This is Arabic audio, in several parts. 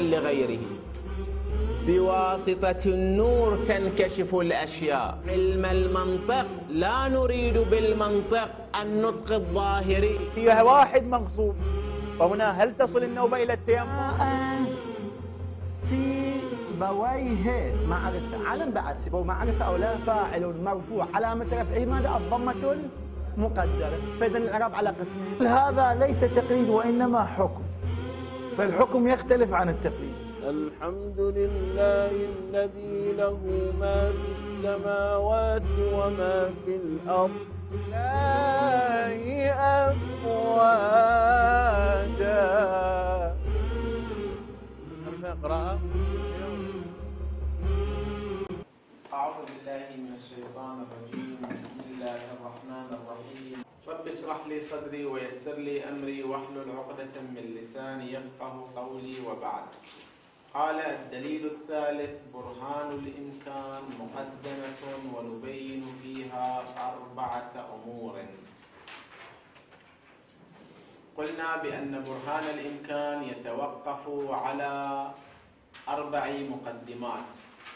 لغيره. بواسطة النور تنكشف الأشياء. علم المنطق لا نريد بالمنطق النطق الظاهري. فيها واحد مغصوب، فهنا هل تصل النوبة إلى التيمم؟ سيبويه معرفة، علم بعد سيبويه معرفة أو لا، فاعل مرفوع علامة رفعه ماذا؟ الضمة المقدرة. فإذا الإعراب على قسمين. هذا ليس تقليد وإنما حكم، فالحكم يختلف عن التقليد. الحمد لله الذي له ما في السماوات وما في الأرض. الله أفواجا. اقرأ. أعوذ بالله من الشيطان الرجيم. بسم الله الرحمن الرحيم. رب اشرح لي صدري ويسر لي أمري واحلل عقدة من لساني يفقه قولي. وبعد. قال الدليل الثالث برهان الإمكان مقدمة ونبين فيها 4 أمور. قلنا بأن برهان الإمكان يتوقف على 4 مقدمات.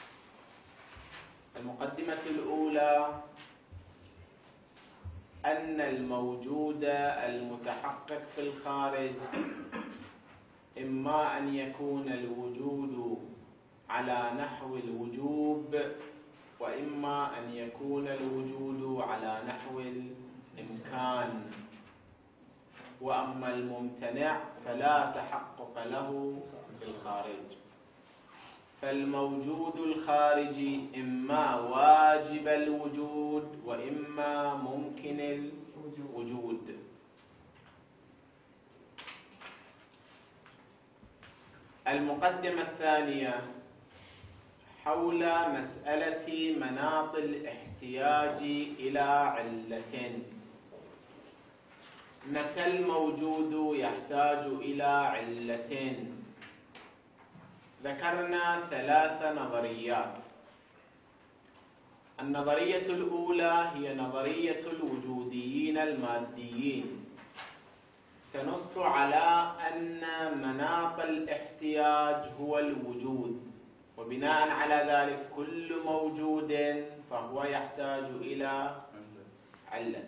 المقدمة الأولى أن الموجود المتحقق في الخارج إما أن يكون الوجود على نحو الوجوب، وإما أن يكون الوجود على نحو الإمكان. وأما الممتنع فلا تحقق له في الخارج. فالموجود الخارجي إما واجب الوجود وإما ممكن الوجود. المقدمة الثانية حول مسألة مناط الاحتياج إلى علة. متى الموجود يحتاج إلى علة؟ ذكرنا 3 نظريات. النظرية الأولى هي نظرية الوجوديين الماديين، تنص على أن مناط الاحتياج هو الوجود، وبناء على ذلك كل موجود فهو يحتاج إلى علة.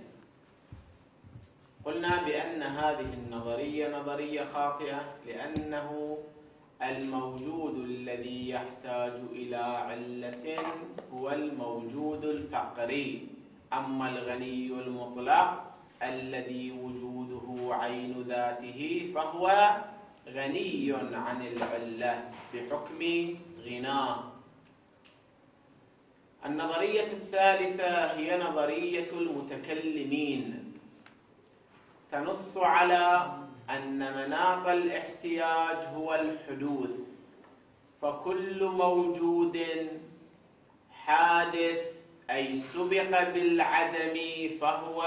قلنا بأن هذه النظرية نظرية خاطئة، لأنه الموجود الذي يحتاج إلى علة هو الموجود الفقري. أما الغني المطلق الذي وجوده عين ذاته فهو غني عن العلة بحكم غناه. النظرية الثالثة هي نظرية المتكلمين، تنص على أن مناط الاحتياج هو الحدوث، فكل موجود حادث أي سبق بالعدم فهو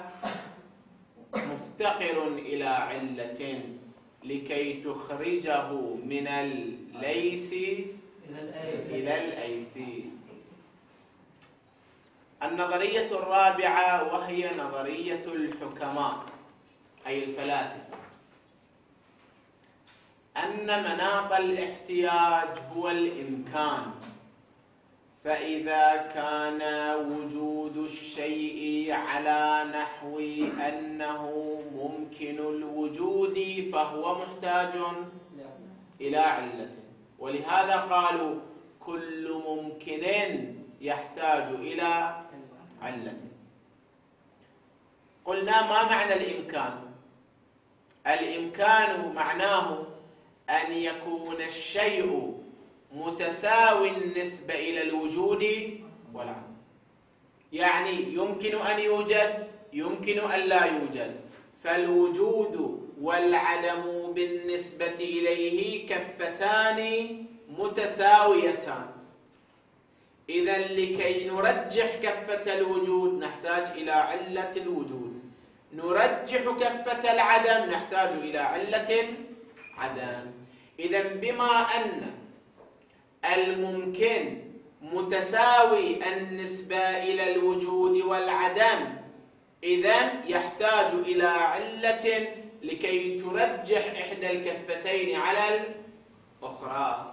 مفتقر إلى علة لكي تخرجه من الليس إلى الأيس. النظرية الرابعة وهي نظرية الحكماء أي الفلاسفة، أن مناط الاحتياج هو الإمكان، فإذا كان وجود الشيء على نحو أنه ممكن الوجود فهو محتاج إلى علة، ولهذا قالوا كل ممكن يحتاج إلى علة. قلنا ما معنى الإمكان؟ الإمكان معناه أن يكون الشيء متساوي النسبة إلى الوجود والعدم، يعني يمكن أن يوجد يمكن أن لا يوجد، فالوجود والعدم بالنسبة إليه كفتان متساويتان. إذا لكي نرجح كفة الوجود نحتاج إلى علة الوجود، نرجح كفة العدم نحتاج إلى علة العدم. إذا بما أن الممكن متساوي النسبة إلى الوجود والعدم، إذا يحتاج إلى علة لكي ترجح إحدى الكفتين على أخرى.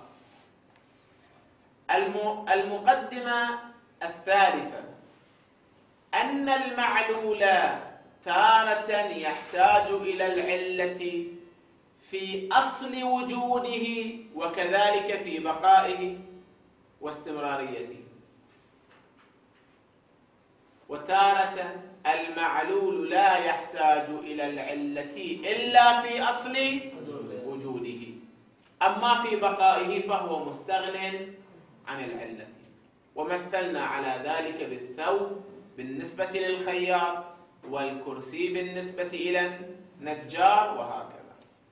المقدمة الثالثة أن المعلول تارة يحتاج إلى العلة في أصل وجوده وكذلك في بقائه واستمراريته، وتارة المعلول لا يحتاج إلى العلة إلا في أصل وجوده، أما في بقائه فهو مستغن عن العلة. ومثلنا على ذلك بالثوب بالنسبة للخياط، والكرسي بالنسبة إلى النجار، وهكذا.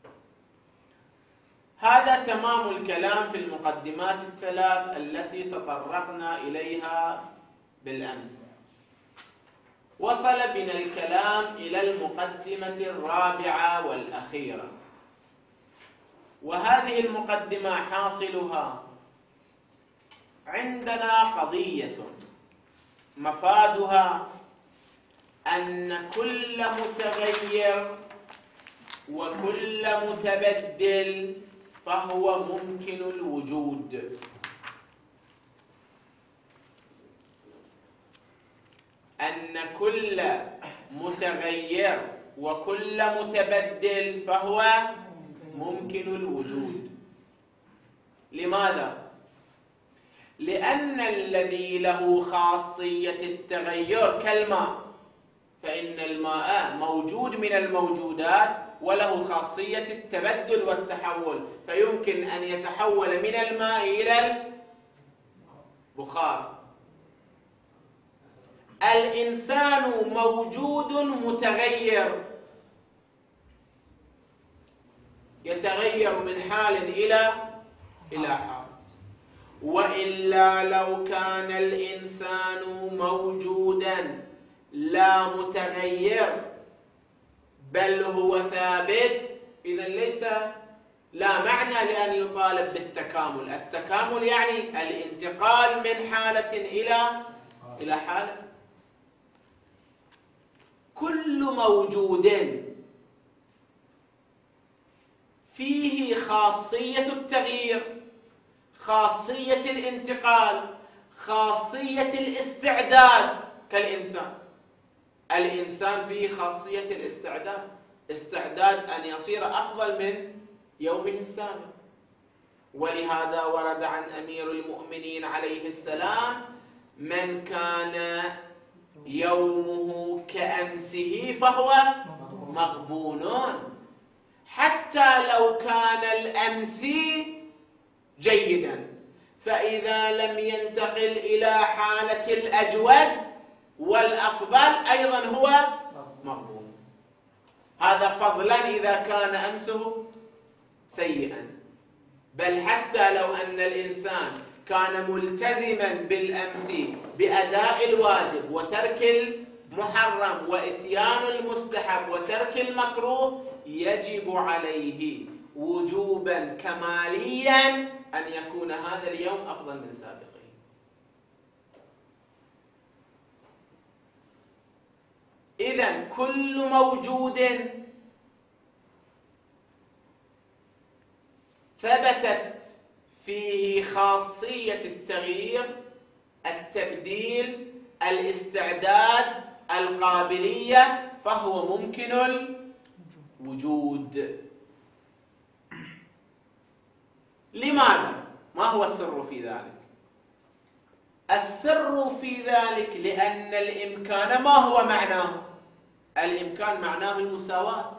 هذا تمام الكلام في المقدمات الثلاث التي تطرقنا إليها بالأمس. وصل بنا الكلام إلى المقدمة الرابعة والأخيرة، وهذه المقدمة حاصلها عندنا قضية مفادها أن كل متغير وكل متبدل فهو ممكن الوجود. أن كل متغير وكل متبدل فهو ممكن الوجود. لماذا؟ لأن الذي له خاصية التغير كالماء، فإن الماء موجود من الموجودات وله خاصية التبدل والتحول، فيمكن أن يتحول من الماء إلى البخار. الإنسان موجود متغير، يتغير من حال إلى حال، وإلا لو كان الإنسان موجودا لا متغير بل هو ثابت، إذن ليس لا معنى لأن يطالب بالتكامل. التكامل يعني الانتقال من حالة إلى حالة. كل موجود فيه خاصية التغيير، خاصية الانتقال، خاصية الاستعداد كالإنسان. الإنسان فيه خاصية الاستعداد، استعداد أن يصير أفضل من يومه السابق. ولهذا ورد عن أمير المؤمنين عليه السلام: من كان يومه كأمسه فهو مغبون. حتى لو كان الأمس جيدا، فإذا لم ينتقل إلى حالة الأجود والأفضل أيضا هو مغبون. هذا فضلا إذا كان أمسه سيئا. بل حتى لو أن الإنسان كان ملتزما بالأمس بأداء الواجب وترك المحرم وإتيان المستحب وترك المكروه، يجب عليه وجوبا كماليا أن يكون هذا اليوم أفضل من سابقه. إذن كل موجود ثبتت فيه خاصية التغيير، التبديل، الاستعداد، القابلية، فهو ممكن الوجود. لماذا؟ ما هو السر في ذلك؟ السر في ذلك لأن الإمكان ما هو معناه؟ الإمكان معناه المساواة.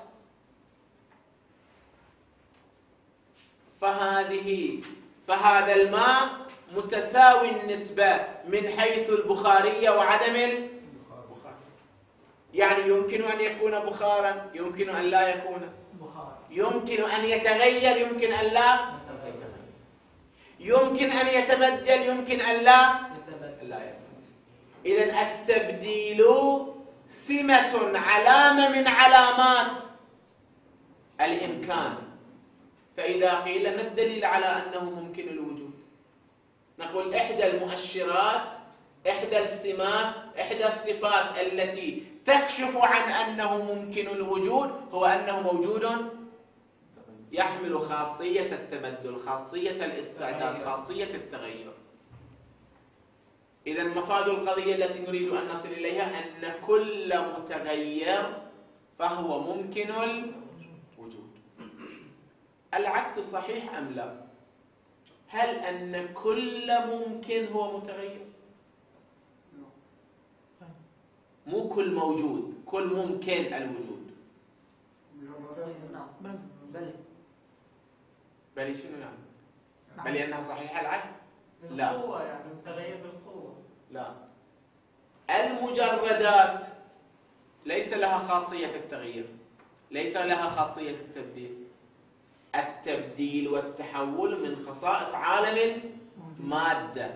فهذا الماء متساوي النسبة من حيث البخارية وعدم البخار. يعني يمكن أن يكون بخارا، يمكن أن لا يكون بخارا، يمكن أن يتغير، يمكن أن لا يتغير، يمكن أن يتبدل، يمكن أن لا يتبدل. إذن التبديل سمة، علامة من علامات الإمكان. فإذا قيل ما الدليل على أنه ممكن الوجود؟ نقول إحدى المؤشرات، إحدى السمات، إحدى الصفات التي تكشف عن أنه ممكن الوجود هو أنه موجود يحمل خاصية التبدل، خاصية الاستعداد، خاصية التغير. إذا مفاد القضية التي نريد أن نصل إليها أن كل متغير فهو ممكن الوجود. العكس صحيح أم لا؟ هل أن كل ممكن هو متغير؟ مو كل موجود، كل ممكن الوجود. بل شنو يعني؟ بل أنها صحيحة العكس؟ لا. القوة يعني متغير بالقوة. لا. المجردات ليس لها خاصية التغيير، ليس لها خاصية التبديل. التبديل والتحول من خصائص عالم المادة.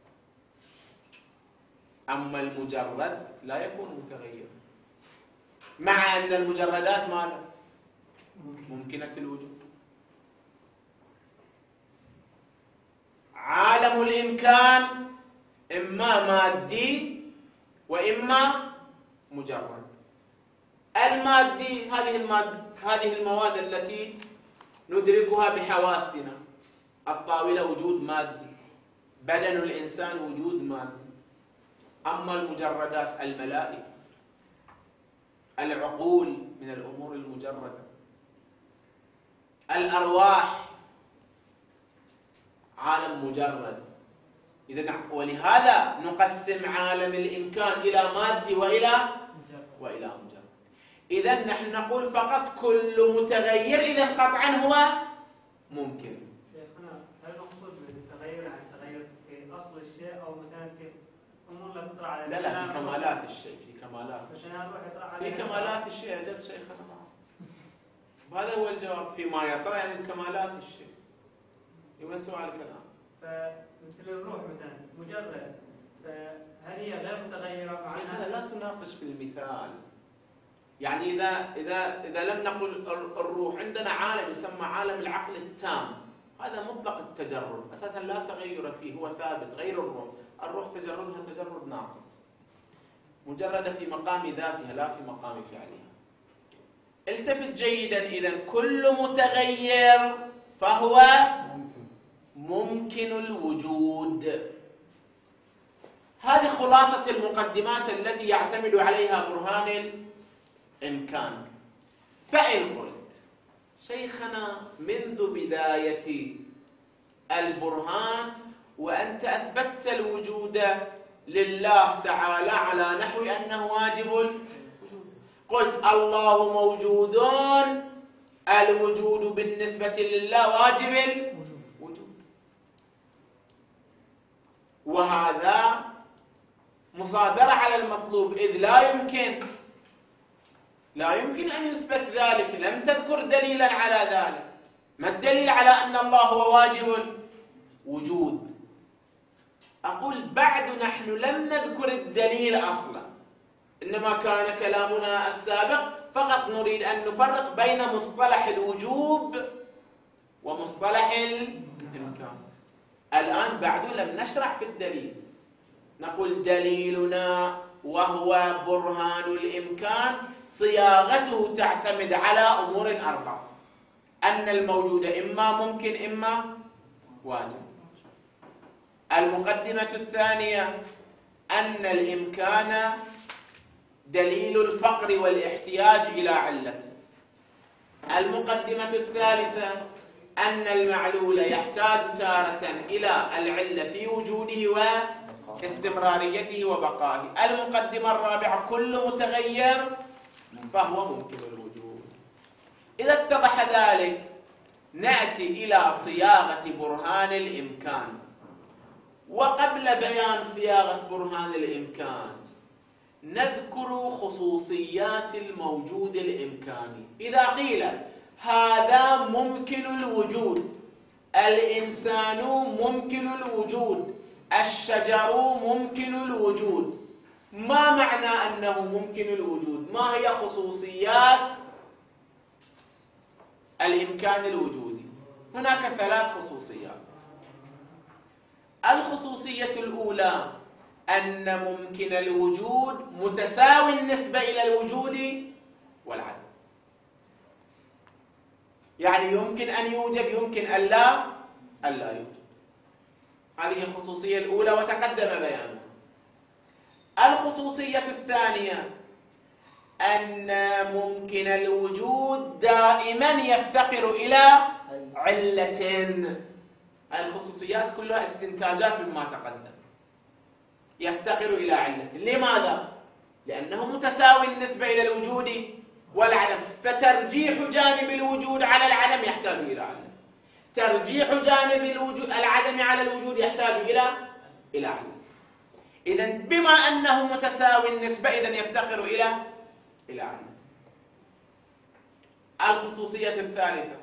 أما المجرد لا يكون متغير، مع أن المجردات مالها ممكنة الوجود. عالم الإمكان إما مادي وإما مجرد. المادي هذه المواد التي ندركها بحواسنا. الطاولة وجود مادي، بدن الإنسان وجود مادي. أما المجردات الملائكة، العقول من الأمور المجردة، الأرواح عالم مجرد. إذن ولهذا نقسم عالم الإمكان إلى مادي وإلى مجرد. إذن نحن نقول فقط كل متغير إذن قطعا هو ممكن. شيخنا هل نقصد بالتغير عن تغير في أصل الشيء أو مثلا في أمور لا تطرأ على لا في كمالات الشيء، في كمالات الشيء أجل شيخنا. وهذا هو الجواب. فيما يطرأ يعني كمالات الشيء. وين سؤال الكلام؟ فمثل الروح مثلا مجرد، فهل هي غير متغيرة مع أنها لا تناقش في المثال. يعني إذا لم نقل الروح، عندنا عالم يسمى عالم العقل التام، هذا مطلق التجرد أساسا لا تغير فيه، هو ثابت غير الروح. الروح تجردها تجرد ناقص، مجردة في مقام ذاتها لا في مقام فعلها. التفت جيدا. إذن كل متغير فهو ممكن الوجود. هذه خلاصة المقدمات التي يعتمد عليها برهان الإمكان. فإن قلت شيخنا منذ بداية البرهان وأنت أثبتت الوجود لله تعالى على نحو أنه واجب الوجود، قلت الله موجود، الوجود بالنسبة لله واجب الوجود، وهذا مصادرة على المطلوب، إذ لا يمكن أن يثبت ذلك. لم تذكر دليلا على ذلك. ما الدليل على أن الله هو واجب الوجود؟ أقول بعد نحن لم نذكر الدليل أصلا، إنما كان كلامنا السابق فقط نريد أن نفرق بين مصطلح الوجوب ومصطلح الإمكان. الآن بعد لم نشرع في الدليل. نقول دليلنا وهو برهان الإمكان صياغته تعتمد على أمور أربعة: أن الموجود إما ممكن إما واجب. المقدمة الثانية أن الإمكان دليل الفقر والاحتياج إلى علته. المقدمة الثالثة أن المعلول يحتاج تارة إلى العلة في وجوده واستمراريته وبقائه. المقدمة الرابعة كل متغير فهو ممكن الوجود. إذا اتضح ذلك نأتي إلى صياغة برهان الإمكان. وقبل بيان صياغة برهان الإمكان نذكر خصوصيات الموجود الإمكاني. إذا قيل هذا ممكن الوجود، الإنسان ممكن الوجود، الشجر ممكن الوجود، ما معنى أنه ممكن الوجود؟ ما هي خصوصيات الإمكان الوجودي؟ هناك 3 خصوصيات. الخصوصية الأولى أن ممكن الوجود متساوي النسبة إلى الوجود والعدم. يعني يمكن أن يوجد، يمكن أن لا يوجد. هذه الخصوصية الأولى وتقدم بيانها. الخصوصية الثانية أن ممكن الوجود دائما يفتقر إلى علة. الخصوصيات كلها استنتاجات مما تقدم. يفتقر إلى علة. لماذا؟ لأنه متساوي النسبة إلى الوجود والعدم، فترجيح جانب الوجود على العدم يحتاج إلى علة، ترجيح جانب العدم على الوجود يحتاج إلى علة. إذن بما أنه متساوي النسبة إذن يفتقر إلى علة. الخصوصية الثالثة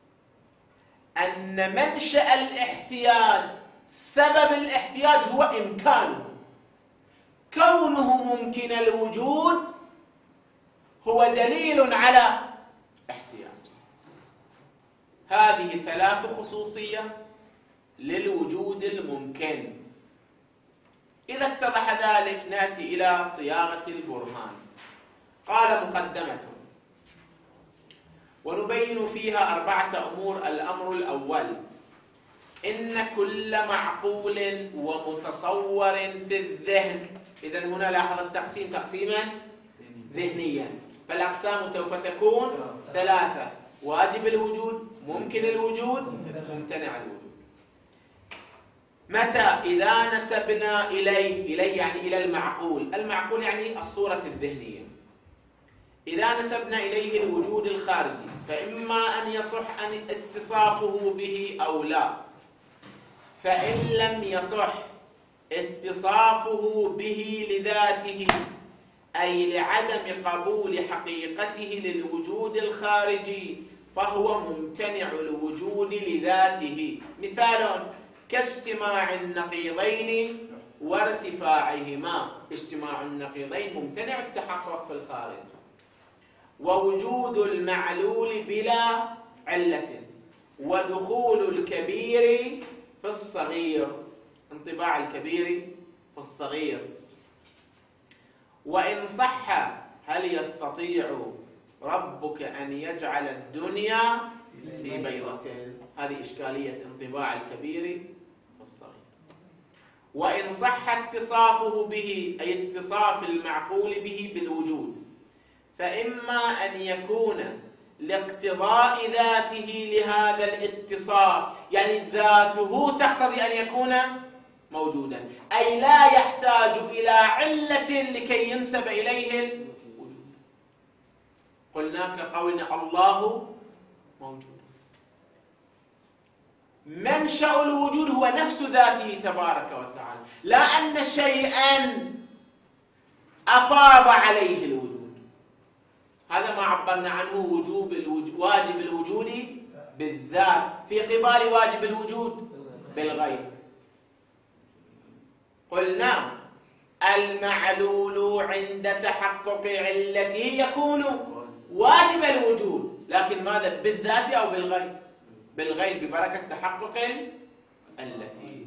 أن منشأ الاحتياج، سبب الاحتياج هو إمكانه، كونه ممكن الوجود هو دليل على احتياج. هذه ثلاث خصوصية للوجود الممكن. إذا اتضح ذلك نأتي إلى صياغة البرهان. قال مقدمة ونبين فيها 4 أمور. الأمر الأول: إن كل معقول ومتصور في الذهن. إذن هنا لاحظ التقسيم تقسيما ذهنيا، فالأقسام سوف تكون 3: واجب الوجود، ممكن الوجود، ممتنع الوجود. متى؟ إذا نسبنا إليه يعني إلى المعقول. المعقول يعني الصورة الذهنية. إذا نسبنا إليه الوجود الخارجي فإما أن يصح أن اتصافه به أو لا. فإن لم يصح اتصافه به لذاته، أي لعدم قبول حقيقته للوجود الخارجي، فهو ممتنع الوجود لذاته. مثال: كاجتماع النقيضين وارتفاعهما. اجتماع النقيضين ممتنع التحقق في الخارج. ووجود المعلول بلا علة، ودخول الكبير في الصغير، انطباع الكبير في الصغير. وإن صح: هل يستطيع ربك أن يجعل الدنيا في بيضة؟ هذه إشكالية انطباع الكبير في الصغير. وإن صح اتصافه به، أي اتصاف المعقول به بالوجود، فإما أن يكون لاقتضاء ذاته لهذا الاتصاف، يعني ذاته تقتضي أن يكون موجودا، أي لا يحتاج إلى علة لكي ينسب إليه الوجود. قلنا كقولنا الله موجود. منشأ الوجود هو نفس ذاته تبارك وتعالى، لا أن شيئا أفاض عليه الوجود. هذا ما عبرنا عنه واجب الوجود بالذات في قبال واجب الوجود بالغير. قلنا المعلول عند تحقق علته يكون واجب الوجود، لكن ماذا؟ بالذات أو بالغير؟ بالغير ببركة تحقق التي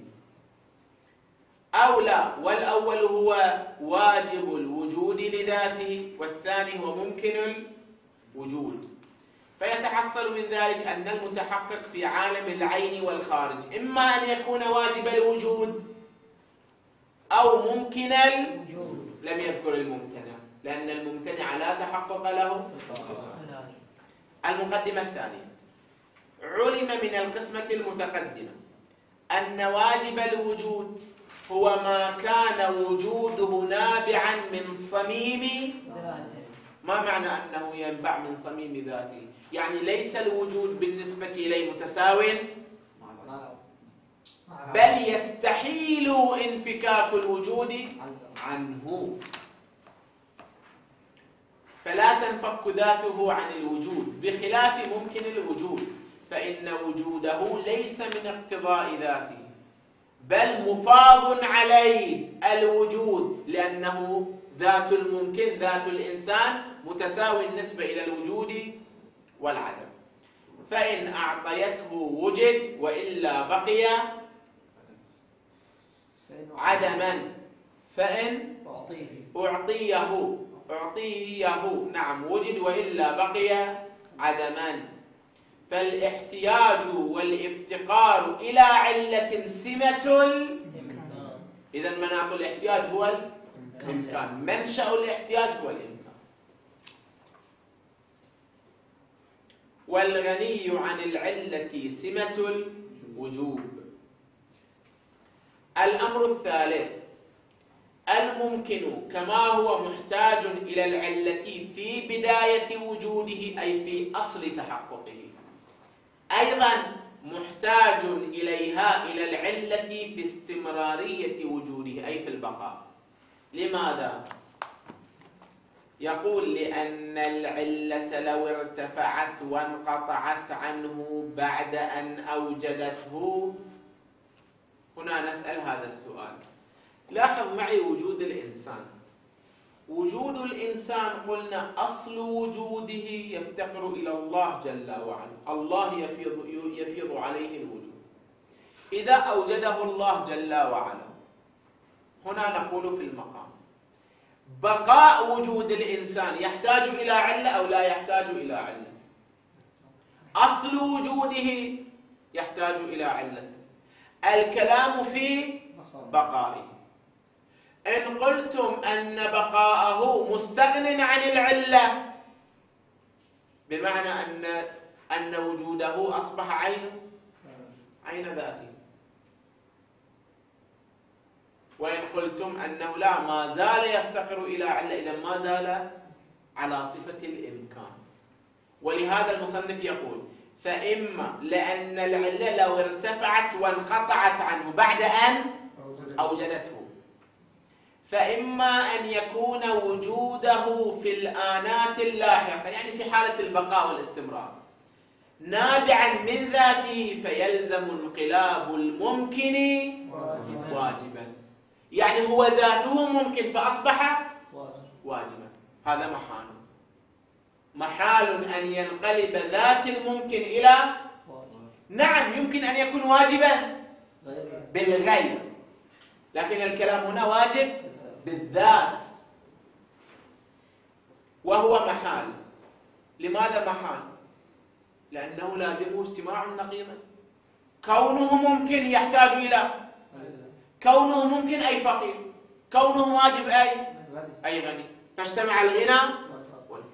أو لا. والأول هو واجب الوجود لذاته، والثاني هو ممكن الوجود. فيتحصل من ذلك أن المتحقق في عالم العين والخارج إما أن يكون واجب الوجود أو ممكن الوجود. لم يذكر الممتنع لأن الممتنع لا تحقق له. المقدمة الثانية: علم من القسمة المتقدمة أن واجب الوجود هو ما كان وجوده نابعا من صميم. ما معنى أنه ينبع من صميم ذاته؟ يعني ليس الوجود بالنسبة إليه متساو، بل يستحيل انفكاك الوجود عنه، فلا تنفك ذاته عن الوجود، بخلاف ممكن الوجود فإن وجوده ليس من اقتضاء ذاته، بل مفاض عليه الوجود، لأنه ذات الممكن ذات الإنسان متساوي النسبة إلى الوجود والعدم. فإن أعطيته وجد وإلا بقي عدما، فإن أعطيه نعم وجد وإلا بقي عدما. فالاحتياج والافتقار إلى علة سمة إذا مناط الاحتياج هو الإمكان، منشأ الاحتياج هو الإمكان. والغني عن العلة سمة الوجوب. الأمر الثالث: الممكن كما هو محتاج إلى العلة في بداية وجوده أي في أصل تحققه، أيضا محتاج إليها إلى العلة في استمرارية وجوده أي في البقاء. لماذا؟ يقول: لأن العلة لو ارتفعت وانقطعت عنه بعد أن أوجدته. هنا نسأل هذا السؤال. لاحظ معي وجود الإنسان. وجود الإنسان قلنا أصل وجوده يفتقر إلى الله جل وعلا، الله يفيض عليه الوجود. إذا أوجده الله جل وعلا، هنا نقول في المقام: بقاء وجود الإنسان يحتاج إلى علة أو لا يحتاج إلى علة؟ أصل وجوده يحتاج إلى علة. الكلام في بقائه. إن قلتم أن بقاءه مستغن عن العلة، بمعنى أن وجوده أصبح عين ذاته. وإن قلتم أنه لا، ما زال يفتقر إلى علة، إذا ما زال على صفة الإمكان. ولهذا المصنف يقول: فإما لأن العلة لو ارتفعت وانقطعت عنه بعد أن أوجدته، فإما أن يكون وجوده في الآنات اللاحقة، يعني في حالة البقاء والاستمرار، نابعا من ذاته فيلزم انقلاب الممكن واجبا، يعني هو ذاته ممكن فأصبح واجبا. هذا محال أن ينقلب ذات الممكن إلى نعم، يمكن أن يكون واجبا بالغير، لكن الكلام هنا واجب بالذات، وهو محال. لماذا محال؟ لأنه لازمه اجتماع النقيضين. كونه ممكن يحتاج إلى، كونه ممكن أي فقير، كونه واجب أي غني، فاجتمع الغنى والفقر.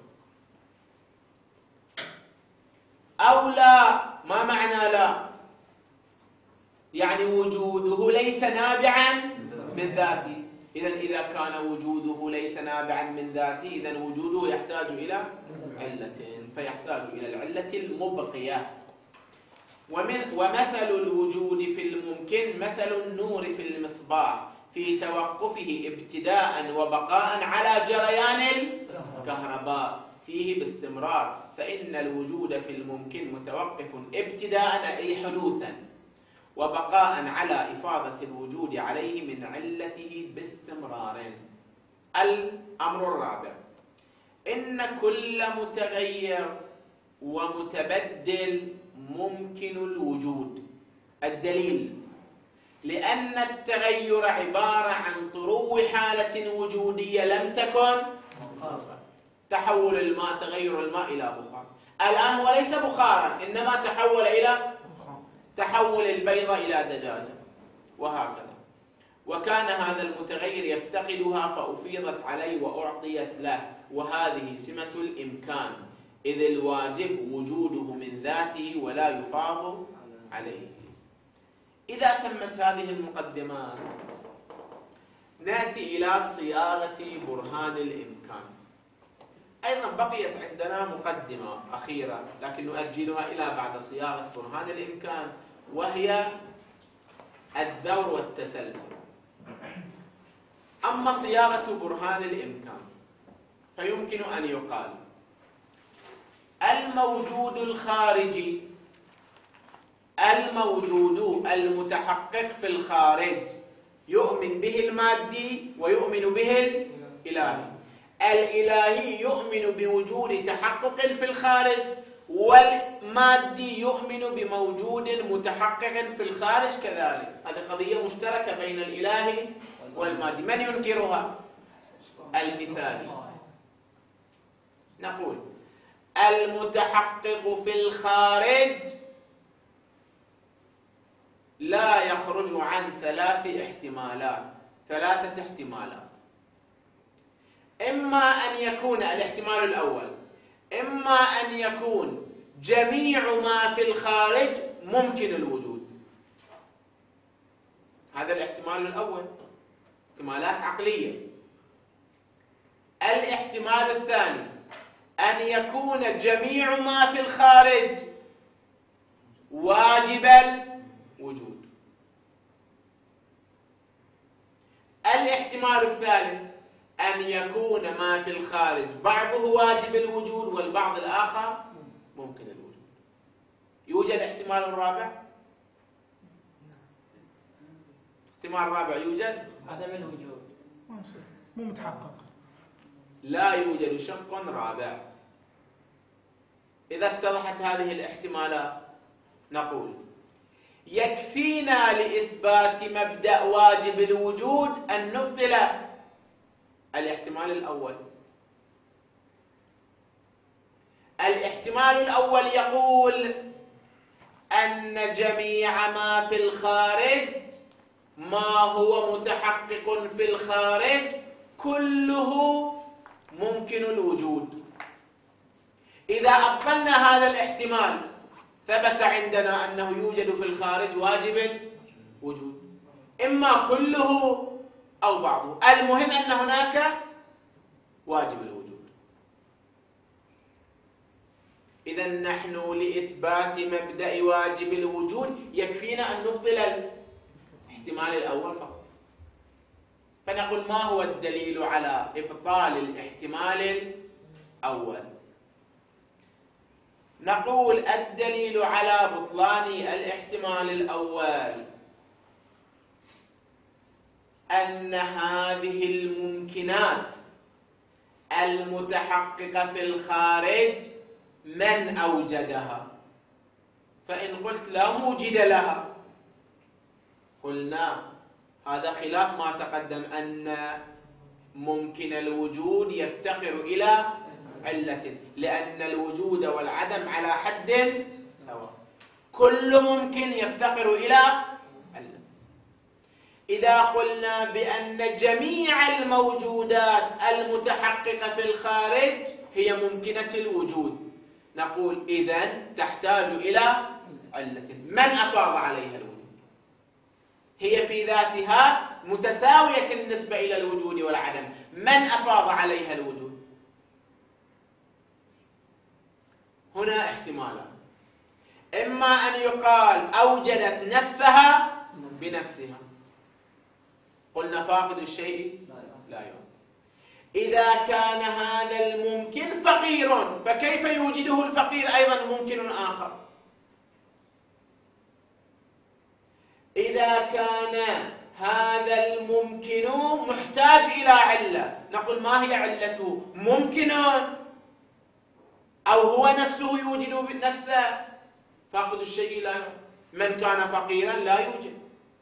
أو لا، ما معنى لا؟ يعني وجوده ليس نابعا من ذاته. إذا كان وجوده ليس نابعا من ذاته، إذا وجوده يحتاج إلى علة، فيحتاج إلى العلة المبقية. ومثل الوجود في الممكن مثل النور في المصباح في توقفه ابتداء وبقاء على جريان الكهرباء فيه باستمرار، فإن الوجود في الممكن متوقف ابتداء أي حدوثا، وبقاء على إفاضة الوجود عليه من علته باستمرار. الأمر الرابع: إن كل متغير ومتبدل ممكن الوجود. الدليل: لأن التغير عبارة عن طرو حالة وجودية لم تكن تحول الماء، تغير الماء إلى بخار. الآن هو ليس بخارا، إنما تحول إلى تحول البيضة إلى دجاجة، وهكذا. وكان هذا المتغير يفتقدها فأفيضت عليه وأعطيت له، وهذه سمة الإمكان، إذ الواجب وجوده من ذاته ولا يفاض عليه. إذا تمت هذه المقدمات نأتي إلى صياغة برهان الإمكان. أيضا بقيت عندنا مقدمة أخيرة لكن نؤجلها إلى بعد صياغة برهان الإمكان، وهي الدور والتسلسل. أما صياغة برهان الإمكان فيمكن أن يقال: الموجود الخارجي، الموجود المتحقق في الخارج يؤمن به المادي ويؤمن به الإلهي. الإلهي يؤمن بوجود تحقق في الخارج، والمادي يؤمن بموجود متحقق في الخارج كذلك. هذه قضية مشتركة بين الإلهي والمادي. من ينكرها؟ المثالي. نقول: المتحقق في الخارج لا يخرج عن ثلاثة احتمالات. إما أن يكون الاحتمال الأول، إما أن يكون جميع ما في الخارج ممكن الوجود، هذا الاحتمال الأول، احتمالات عقلية. الاحتمال الثاني أن يكون جميع ما في الخارج واجب الوجود. الاحتمال الثالث أن يكون ما في الخارج بعضه واجب الوجود والبعض الآخر ممكن الوجود. يوجد احتمال رابع؟ احتمال رابع يوجد؟ عدم الوجود مو متحقق. لا يوجد شق رابع. إذا اتضحت هذه الاحتمالات نقول يكفينا لإثبات مبدأ واجب الوجود أن نبطل الاحتمال الأول. الاحتمال الأول يقول أن جميع ما في الخارج، ما هو متحقق في الخارج كله ممكن الوجود. إذا أبطلنا هذا الاحتمال ثبت عندنا أنه يوجد في الخارج واجب الوجود، إما كله أو بعضه، المهم أن هناك واجب الوجود. إذا نحن لإثبات مبدأ واجب الوجود يكفينا أن نبطل الاحتمال الأول فقط. فنقول ما هو الدليل على إبطال الاحتمال الأول؟ نقول الدليل على بطلان الاحتمال الأول أن هذه الممكنات المتحققة في الخارج من أوجدها؟ فإن قلت لا موجد لها قلنا هذا خلاف ما تقدم، أن ممكن الوجود يفتقر إلى علة، لأن الوجود والعدم على حد سواء، كل ممكن يفتقر إلى علة. إذا قلنا بأن جميع الموجودات المتحققة في الخارج هي ممكنة الوجود، نقول إذن تحتاج إلى علة. من أفاض عليها الوجود؟ هي في ذاتها متساوية النسبة إلى الوجود والعدم، من أفاض عليها الوجود؟ هنا احتمالان، إما أن يقال أوجدت نفسها بنفسها، قلنا فاقد الشيء لا يوجد. إذا كان هذا الممكن فقير فكيف يوجده الفقير أيضا ممكن آخر؟ إذا كان هذا الممكن محتاج إلى علة، نقول ما هي علته؟ ممكن أو هو نفسه يوجد بنفسه؟ فاقد الشيء لا يوجد. من كان فقيرا لا يوجد.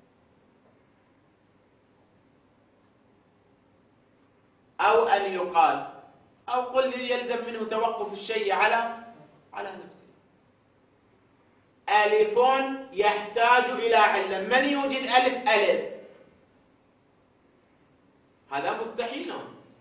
أو أن يقال أو قل لي يلزم منه توقف الشيء على نفسه. ألف يحتاج إلى علة، من يوجد ألف؟ هذا مستحيل.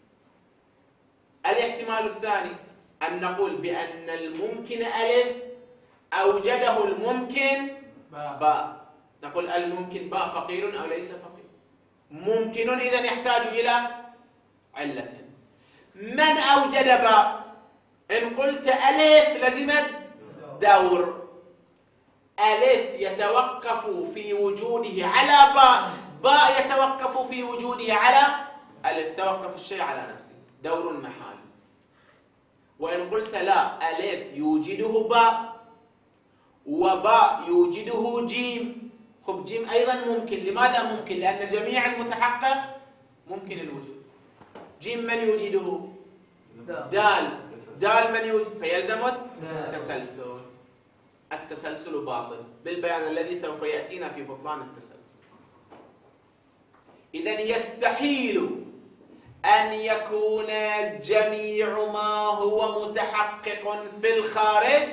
الاحتمال الثاني أن نقول بأن الممكن ألف أوجده الممكن باء، نقول الممكن باء فقير أو ليس فقير؟ ممكن، إذن يحتاج إلى علة. من أوجد باء؟ إن قلت ألف لزمت دور، ألف يتوقف في وجوده على باء، باء يتوقف في وجوده على ألف، توقف الشيء على نفسه، دور محالي. وإن قلت لا، ألف يوجده باء وباء يوجده جيم، خب جيم أيضا ممكن. لماذا ممكن؟ لأن جميع المتحقق ممكن الوجود. جيم من يوجده؟ دال. دال من يوجد؟ فيلزم التسلسل. التسلسل باطل بالبيان الذي سوف يأتينا في بطلان التسلسل. إذن يستحيل أن يكون جميع ما هو متحقق في الخارج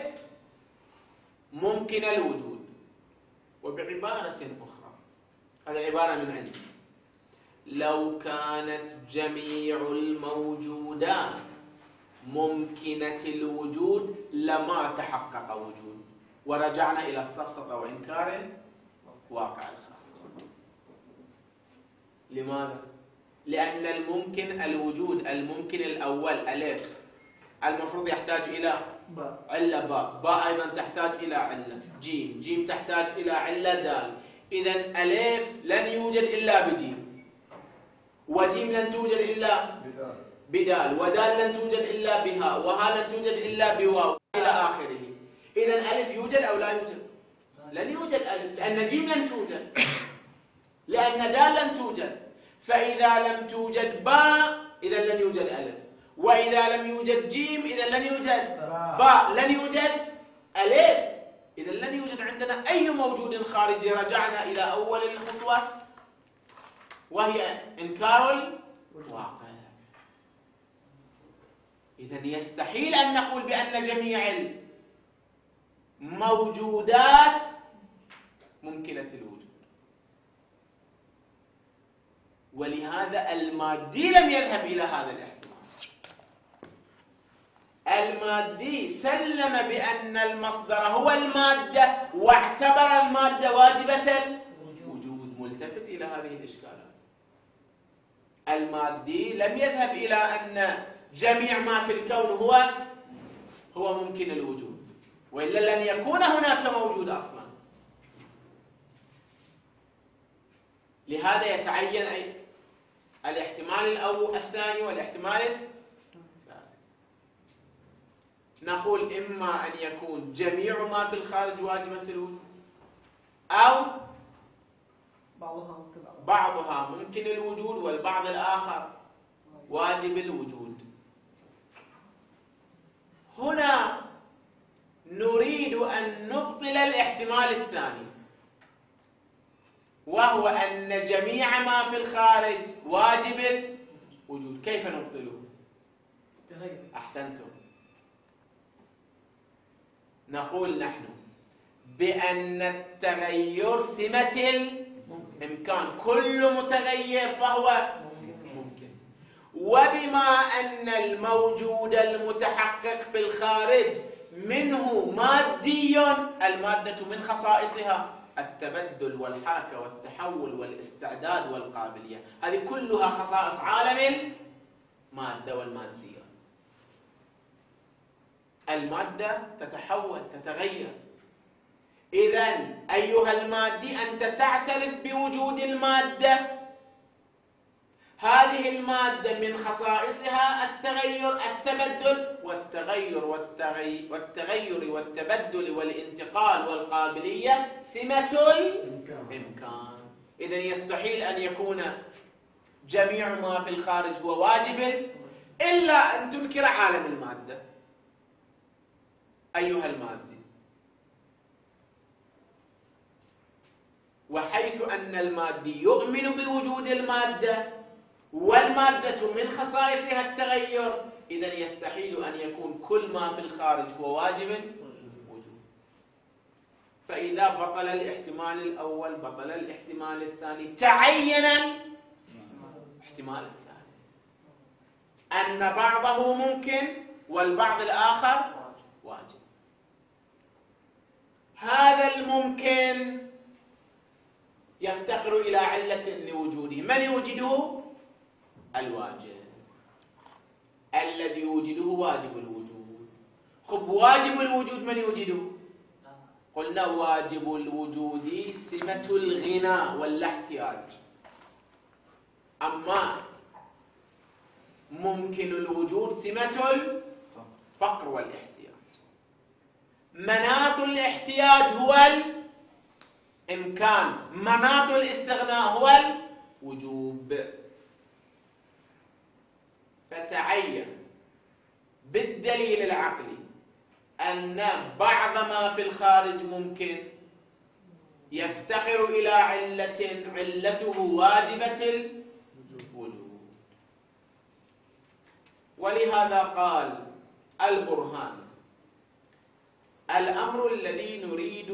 ممكن الوجود. وبعبارة أخرى، هذه عبارة من عندي، لو كانت جميع الموجودات ممكنة الوجود لما تحقق وجود، ورجعنا إلى السفسطة وإنكار واقع الخارج. لماذا؟ لأن الممكن الوجود، الممكن الأول ألف المفروض يحتاج إلى علة باء، باء أيضا تحتاج إلى علة جيم، جيم تحتاج إلى علة دال. إذن ألف لن يوجد إلا بجيم، وجيم لن توجد إلا بدال، ودال لن توجد إلا بها، وها لن توجد إلا بواو إلى آخره. إذن ألف يوجد أو لا يوجد؟ لن يوجد ألف، لأن جيم لن توجد، لأن دال لن توجد. فإذا لم توجد باء إذا لن يوجد ألف، وإذا لم يوجد جيم إذا لن يوجد باء، لن يوجد ألف، إذا لن يوجد عندنا أي موجود خارجي. رجعنا إلى أول الخطوة وهي إنكار الواقع. إذا يستحيل أن نقول بأن جميع الموجودات ممكنة الوجود. ولهذا المادي لم يذهب إلى هذا الاحتمال. المادي سلم بأن المصدر هو المادة، واعتبر المادة واجبة الوجود. ملتفت إلى هذه الإشكالات. المادي لم يذهب إلى أن جميع ما في الكون هو ممكن الوجود، وإلا لن يكون هناك موجود أصلا. لهذا يتعين الاحتمال الثاني والاحتمال الثالث. نقول إما أن يكون جميع ما في الخارج واجبة الوجود، أو بعضها ممكن الوجود والبعض الآخر واجب الوجود. هنا نريد أن نبطل الاحتمال الثاني، وهو أن جميع ما في الخارج واجب الوجود. كيف نبطله؟ أحسنتم. نقول نحن بأن التغير سمة الإمكان، كل متغير فهو ممكن. وبما أن الموجود المتحقق في الخارج منه مادي، المادة من خصائصها التبدل والحركة والتحول والاستعداد والقابلية، هذه كلها خصائص عالم المادة والمادية. المادة تتحول تتغير. إذن أيها المادي أنت تعترف بوجود المادة، هذه المادة من خصائصها التغير التبدل والتغير والتبدل والانتقال والقابلية سمة الإمكان. إذن يستحيل أن يكون جميع ما في الخارج هو واجب إلا أن تنكر عالم المادة. أيها المادي، وحيث أن المادي يؤمن بوجود المادة والمادة من خصائصها التغير، إذن يستحيل أن يكون كل ما في الخارج هو واجب وجود. فإذا بطل الاحتمال الأول بطل الاحتمال الثاني، تعين الاحتمال الثاني أن بعضه ممكن والبعض الآخر واجب. هذا الممكن يفتقر إلى علة لوجوده. من يوجده؟ الواجب. الذي يوجده واجب الوجود. خب واجب الوجود من يوجده؟ قلنا واجب الوجود سمة الغنى والاحتياج، أما ممكن الوجود سمة الفقر والاحتياج. مناط الاحتياج هو الإمكان، مناط الاستغناء هو الوجوب. فتعين بالدليل العقلي أن بعض ما في الخارج ممكن يفتقر إلى علته واجبة الوجود. ولهذا قال البرهان: الأمر الذي نريد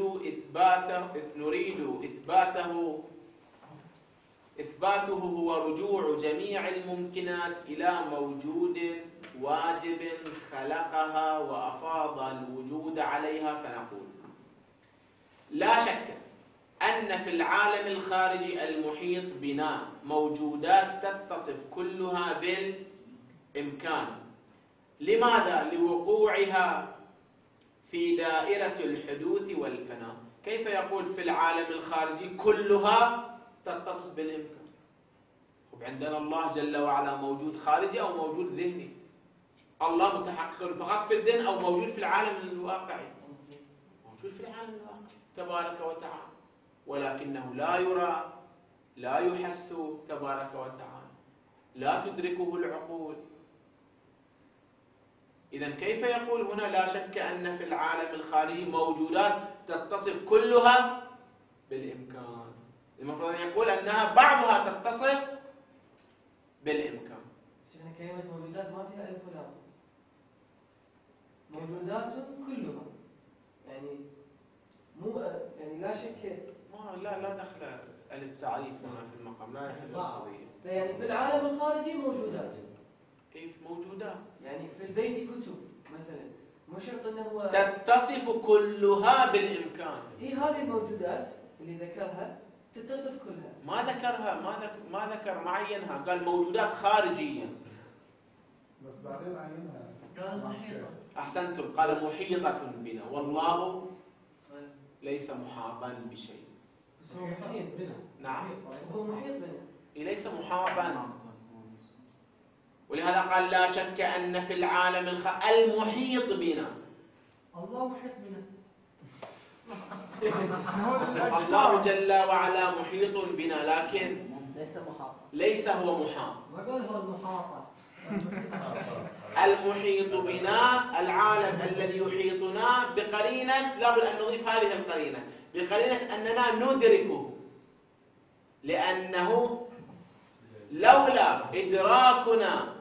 إثباته هو رجوع جميع الممكنات إلى موجود واجب خلقها وأفاض الوجود عليها، فنقول: لا شك أن في العالم الخارجي المحيط بنا موجودات تتصف كلها بالإمكان. لماذا؟ لوقوعها في دائرة الحدوث والفناء. كيف يقول في العالم الخارجي كلها تتصف بالإمكان؟ عندنا الله جل وعلا موجود خارجي أو موجود ذهني؟ الله متحقق فقط في الذهن أو موجود في العالم الواقعي؟ موجود في العالم الواقعي تبارك وتعالى، ولكنه لا يرى، لا يحس تبارك وتعالى، لا تدركه العقول. إذن كيف يقول هنا لا شك أن في العالم الخارجي موجودات تتصف كلها بالإمكان؟ المفروض أن يقول أنها بعضها تتصف بالإمكان. شيخنا كلمة موجودات ما فيها ألف ولام، موجودات كلها، يعني مو يعني لا شك لا دخل التعريف هنا في المقام، لا يحل القضية. يعني في العالم الخارجي موجودات. كيف موجودات؟ يعني في البيت كتب مثلا، مو شرط انه هو تتصف كلها بالإمكان. هذه الموجودات اللي ذكرها تتصف كلها. ما ذكرها، ما ذكر معينها، قال موجودات خارجية. بس بعدين عينها قال محيطة. أحسنتم، قال محيطة بنا، والله ليس محاطا بشيء. بس هو محيط بنا. نعم، هو محيط بنا، ليس محاطا. ولهذا قال لا شك أن في العالم المحيط بنا. الله محيط بنا. الله جل وعلا محيط بنا، لكن ليس محاط. ليس هو محاط. ما قال هو المحاطة. المحيط بنا، العالم الذي يحيطنا بقرينة، لابد أن نضيف هذه القرينة، بقرينة أننا ندركه، لأنه لولا إدراكنا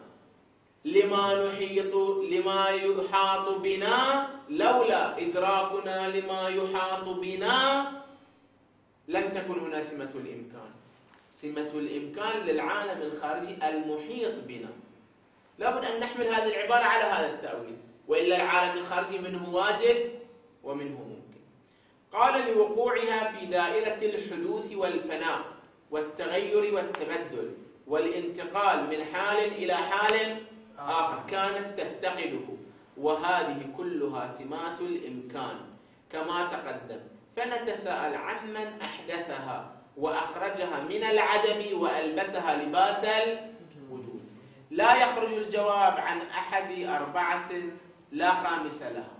لما يحاط بنا، لولا إدراكنا لما يحاط بنا لم تكن هنا سمة الإمكان. سمة الإمكان للعالم الخارجي المحيط بنا. لابد أن نحمل هذه العبارة على هذا التأويل، وإلا العالم الخارجي منه واجب ومنه ممكن. قال لوقوعها في دائرة الحدوث والفناء والتغير والتبدل والانتقال من حال إلى حال آخر كانت تفتقده، وهذه كلها سمات الإمكان كما تقدم. فنتساءل عمن أحدثها وأخرجها من العدم وألبسها لباس الوجود. لا يخرج الجواب عن أحد أربعة لا خامس لها: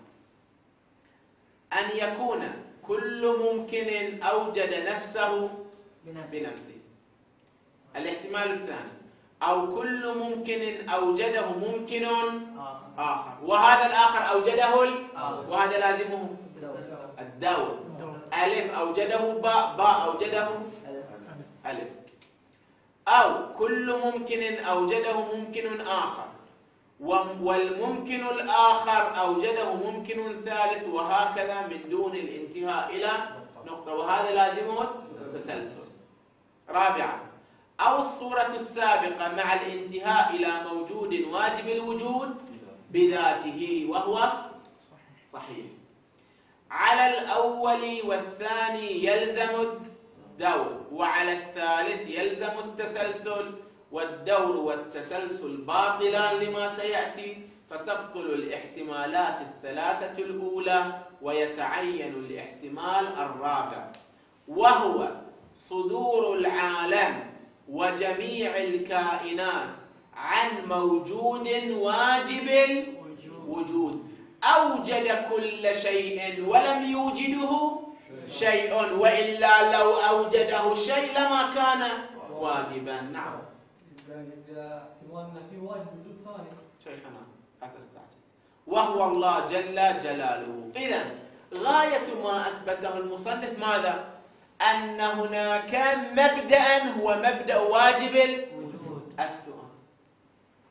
أن يكون كل ممكن أوجد نفسه بنفسه. الاحتمال الثاني: أو كل ممكن أوجده ممكن آخر، وهذا الآخر أوجده وهذا لازمه الدور. ألف أوجده باء، باء أوجده ألف. أو كل ممكن أوجده ممكن آخر، والممكن الآخر أوجده ممكن ثالث، وهكذا من دون الانتهاء إلى نقطة، وهذا لازمه التسلسل. رابعا: أو الصورة السابقة مع الانتهاء إلى موجود واجب الوجود بذاته، وهو صحيح. على الأول والثاني يلزم الدور، وعلى الثالث يلزم التسلسل، والدور والتسلسل باطلان لما سيأتي، فتبطل الاحتمالات الثلاثة الأولى ويتعين الاحتمال الرابع، وهو صدور العالم وجميع الكائنات عن موجود واجب الوجود أوجد كل شيء ولم يوجده شيء، وإلا لو أوجده شيء لما كان واجبا. نعم. إذا احتمالنا في واجب وجود ثاني. شيخنا لا تستعجل. وهو الله جل جلاله. إذن غاية ما أثبته المصنف ماذا؟ أن هناك مبدأ هو مبدأ واجب السؤال،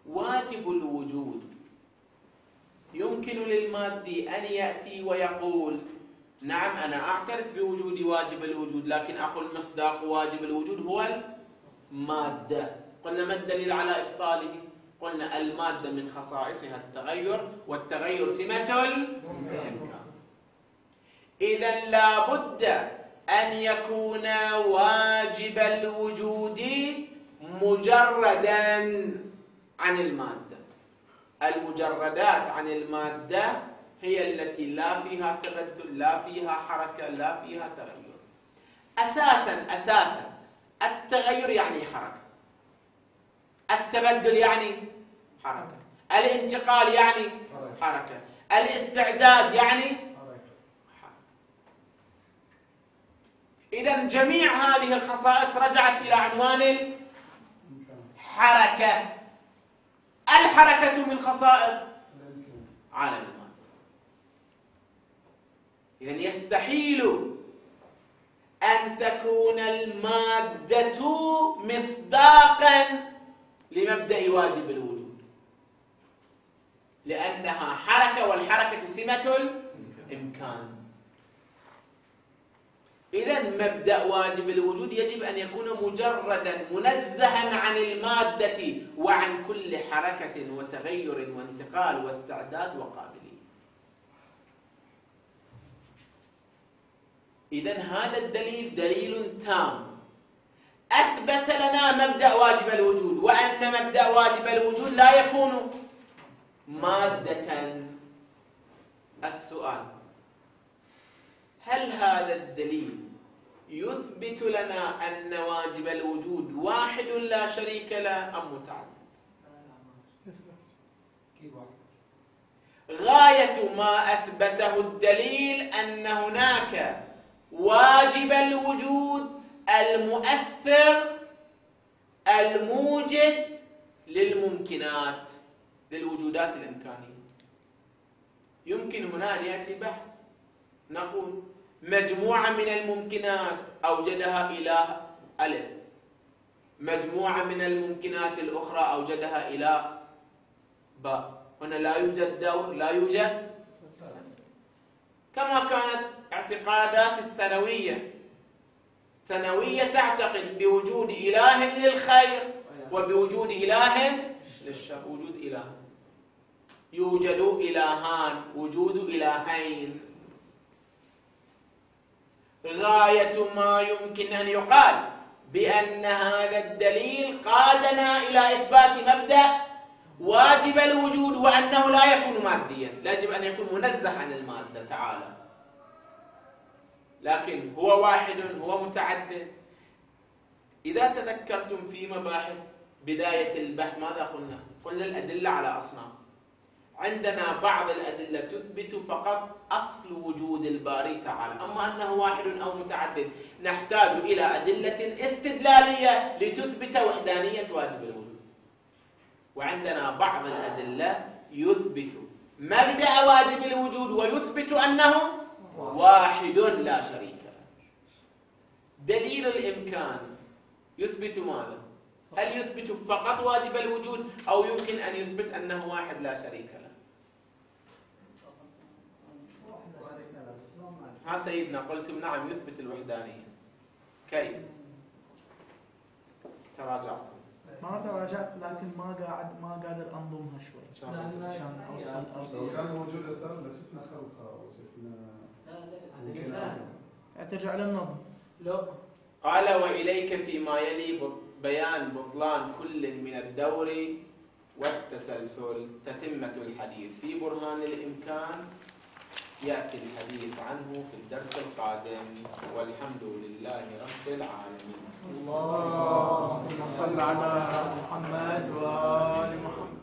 واجب الوجود يمكن للمادي أن يأتي ويقول نعم أنا أعترف بوجود واجب الوجود، لكن أقول مصداق واجب الوجود هو المادة. قلنا ما الدليل على إبطاله؟ قلنا المادة من خصائصها التغير، والتغير سمة الإمكان. إذا لا بد أن يكون واجب الوجود مجردا عن المادة. المجردات عن المادة هي التي لا فيها تبدل، لا فيها حركة، لا فيها تغير. أساسا التغير يعني حركة، التبدل يعني حركة، الانتقال يعني حركة، الاستعداد يعني حركة. إذا جميع هذه الخصائص رجعت إلى عنوان الحركة. الحركة من خصائص عالم المادة. إذا يستحيل أن تكون المادة مصداقا لمبدأ واجب الوجود، لأنها حركة، والحركة سمة الإمكان. إذا مبدأ واجب الوجود يجب أن يكون مجردا منزها عن المادة وعن كل حركة وتغير وانتقال واستعداد وقابلية. إذا هذا الدليل دليل تام أثبت لنا مبدأ واجب الوجود، وأن مبدأ واجب الوجود لا يكون مادة. السؤال: هل هذا الدليل يثبت لنا أن واجب الوجود واحد لا شريك له أم متعدد؟ غاية ما أثبته الدليل أن هناك واجب الوجود المؤثر الموجد للممكنات، للوجودات الإمكانية. يمكن هنا أن يأتي بحث نقول مجموعة من الممكنات أوجدها إله ألف، مجموعة من الممكنات الأخرى أوجدها إله باء. هنا لا يوجد دور، لا يوجد كما كانت اعتقادات الثانوية. ثانوية تعتقد بوجود إله للخير وبوجود إله للشر. وجود إله، يوجد إلهان، وجود إلهين. غاية ما يمكن أن يقال بأن هذا الدليل قادنا إلى إثبات مبدأ واجب الوجود، وأنه لا يكون ماديا، يجب أن يكون منزه عن المادة تعالى. لكن هو واحد، هو متعدد. إذا تذكرتم في مباحث بداية البحث ماذا قلنا؟ قلنا الأدلة على أصناف. عندنا بعض الأدلة تثبت فقط أصل وجود الباري تعالى، أما أنه واحد أو متعدد نحتاج إلى أدلة استدلالية لتثبت وحدانية واجب الوجود. وعندنا بعض الأدلة يثبت مبدأ واجب الوجود ويثبت أنه واحد لا شريك له. دليل الإمكان يثبت ماذا؟ هل يثبت فقط واجب الوجود أو يمكن أن يثبت أنه واحد لا شريك له؟ ها سيدنا قلتم نعم يثبت الوحدانية. كيف؟ تراجعت. ما تراجعت، لكن ما قادر انظمها شوي عشان اوصل. لو كان موجود أساسا لشفنا خلقها وشفنا ترجع للنظم. لا. قال: وإليك فيما يلي بيان بطلان كل من الدور والتسلسل تتمة الحديث. في برهان الإمكان يأتي الحديث عنه في الدرس القادم، والحمد لله رب العالمين. اللهم صل على محمد وآل محمد.